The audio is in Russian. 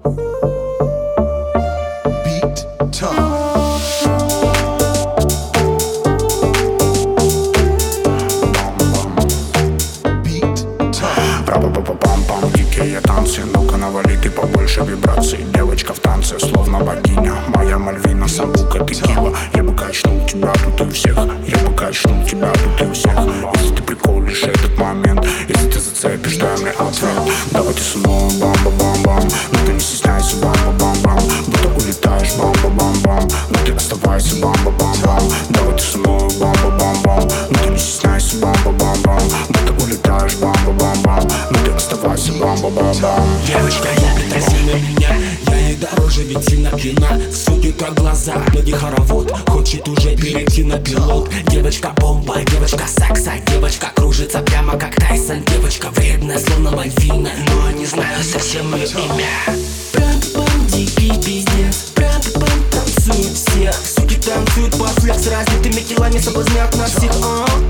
Пам-пам-пам, дикие танцы. Ну-ка навали ты побольше вибраций. Девочка в танце, словно богиня. Моя Мальвина, самбука, текила. Я бы качнул тебя тут и у всех. Я бы качнул тебя тут и у всех. Если ты приколишь этот момент, если ты зацепишь, дай мне ответ. Давайте со мной бам-бам-бам-бам. Но ты не стесняйся, бам-бам-бам-бам. Будто улетаешь, бам-бам-бам-бам. Но ты оставайся, бам-бам-бам-бам. Давайте со мной бам-бам-бам-бам. Но ты не стесняйся, бам-бам-бам-бам. Будто улетаешь, бам-бам-бам-бам. Но ты оставайся, бам-бам-бам-бам. Девочка, не притази на меня. Я ей дороже, ведь сильно пьяна. Судит как глаза, ноги хоровод. Хочет уже перейти на пилот. Девочка бомба, девочка секса. Девочка кружится прямо как Тайсон. Девочка вредная, словно Мальвина. Но не знаю совсем ее имя. Пам-пам, дикий пиздец. Пам-пам, танцуют все. Суки танцуют под флекс. Развитыми телами соблазнят нас всех.